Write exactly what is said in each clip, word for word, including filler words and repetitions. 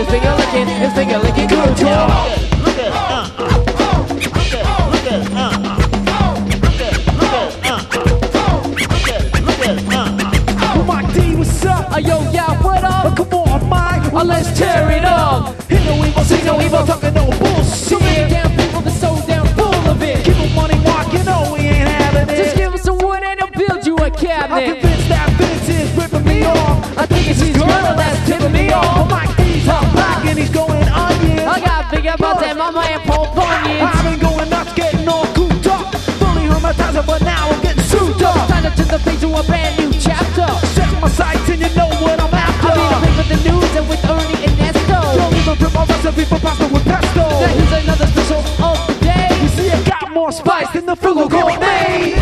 His finger licking, his finger licking good, y'all. Look at, uh, uh, look at, look at, uh, uh, look at, look at, uh, uh, look at, look at, uh, uh. Mike D, what's up? Uh, yo, yeah, what up? Oh, come on, Mike. Uh, let's tear it up. Hit no evil, see no evil, talking no bullshit. So many damn people that's so damn full of it. Give them money, Mark, you know we ain't having it. Just give us some wood and they'll build you a I'm cabinet. convinced that Vince is ripping me off. I think it's his girl that's tipping me Oh, off. Mike D's hot back and he's going onion. I got big about that mama and Paul Bunyan. I've been going nuts, getting all cooped up. Fully hermetized, but now I'm getting suited up. Sign up to the page to a brand new chapter. Set my sights and you know what I'm after. I'll be the play for the news and with Ernie and Nesto. Don't even rip my recipe for pasta with pesto. Now here's another special of the day. You see, I got more spice than the Frugal Gourmet.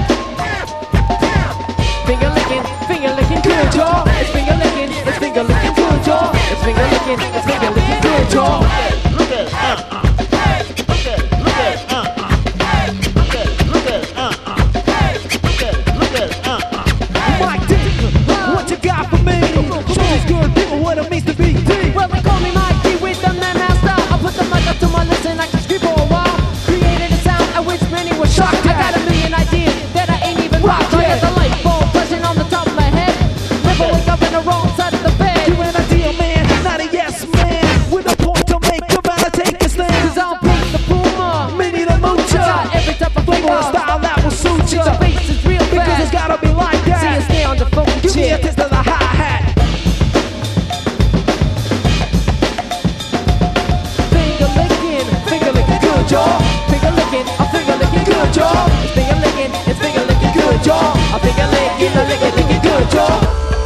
Finger licking, finger licking good, y'all. It's finger licking, it's finger licking good, y'all. It's finger licking, it's finger licking good, y'all. Look at, uh, uh, look at, look at, uh, uh, look at, look at, uh, uh, look at, look at, uh, uh. Mike D, what you got for me? Show these good people what it means to be D. Well, they call me Mike D with the man master. I put the mic up to my lips and I can scream for a while. Created a sound at which many were shocked. I got a million ideas that I ain't even rocked. I got the light bulb flashing on the top of my head. Never wake up in the wrong side of the bed. You an ideal man, not a yes man. With a point to make, you better take a stand. Cause I'll beat the Puma. Mini the I Mucha. got every type of Flavor flavor. and style that will suit The ya. bass is real Because it's fast. gotta be like See us that. stay on the funky Give me a shit. taste of the hi-hat. Finger licking, finger licking good, y'all. Finger licking, I'm finger licking good, y'all. It's finger licking, it's finger licking good, y'all. I'm finger licking, I'm licking, licking good, y'all.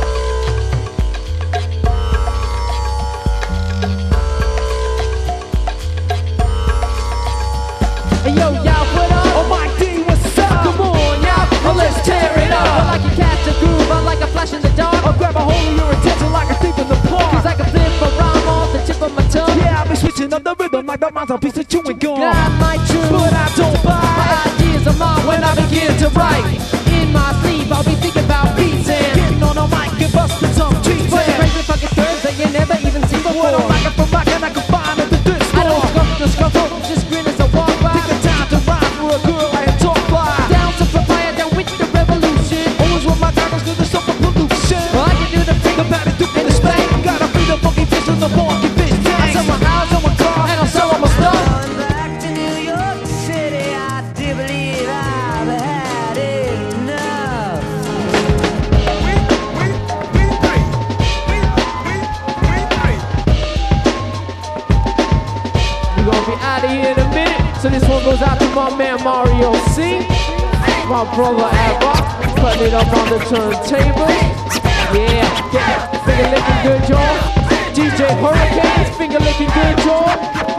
Hey yo, y'all, what up? Oh, Mike D, what's up? Come on, y'all, oh, let's tear it up. I like to catch a groove, I like a flash in the dark. I'll grab a hold of your attention like a thief in the Cause park. I can flip a rhyme off the tip of my tongue. Yeah, I'll be switching up the rhythm like the mouthpiece of chewing gum. Not my truth, But I don't my buy. ideas are mine when I begin to write. In my sleep, I'll be thinking about beats and Getting on a mic and busting some cheese. playing crazy fucking threads that you never even seen before. What a mic from mic and I can find at the thrift I don't store. scuff the scuffle, just grin as I walk by. Take the time to rhyme for a girl I had talk fly. Down to papaya, down with the revolution. Always with my diamonds cause there's some pollution. Well, I can do the The finger patty do in the spank. Gotta feed the funky fish in the funky fish I tank. sell my house, sell my car, and I'll sell all my stuff. Back to New York City, I do believe I've had enough. We're gonna be out of here in a minute. So this one goes out to my man Mario C. My brother Abba, putting it up on the turntable. Yeah, get it. Finger licking good, y'all. D J Hurricanes, finger licking good, y'all.